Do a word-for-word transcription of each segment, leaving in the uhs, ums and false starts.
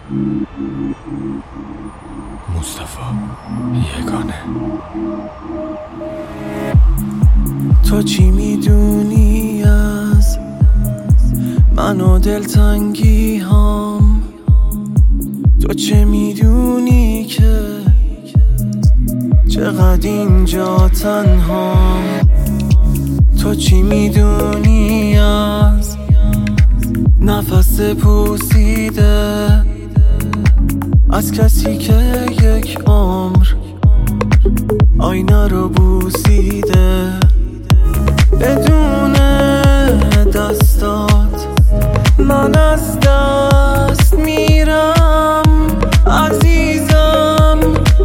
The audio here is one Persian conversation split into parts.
مصطفی یگانه. تو چی میدونی از من و دلتنگی هم؟ تو چه میدونی که چقدر اینجا تنها؟ تو چی میدونی از نفس پوسیده از کسی که یک عمر آینه رو بوسیده؟ بدون دستات من از دست میرم عزیزم،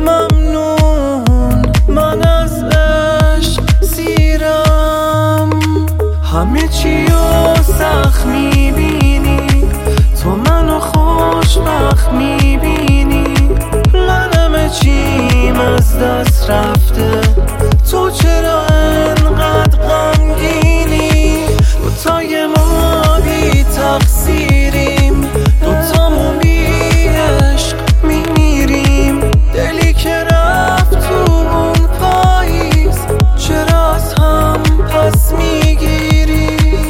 ممنون من از عشق سیرم. همه چی رو سخت میبینی، تو منو خوشبخت میبینی، من همه چیم از دست رفته، تو چرا انقدر غمگینی؟ دوتای ما بی تقصیریم، دوتامون بی عشق میمیریم. دلی که رفت تو اون پاییز، چرا از هم پس میگیری؟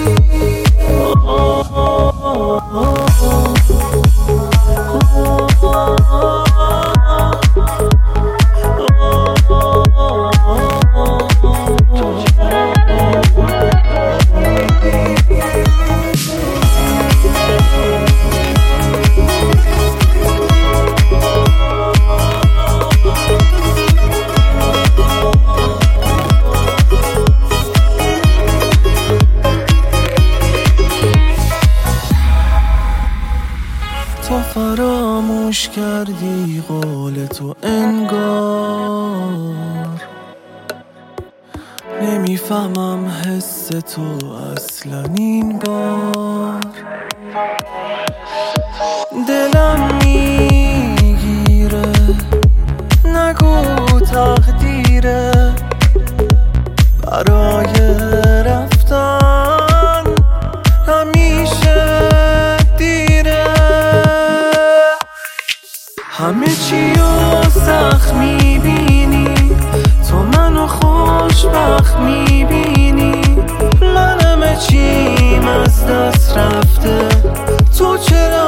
تو فراموش کردی قول تو انگار، نمیفهمم حس تو اصلا این بار. دلم میگیره نگو تقدیره برای رفتن همیشه دیره. همه چی رو سخت میبینی، تو منو خوشبخت میبینی، من همه چیم از دست رفته، تو چرا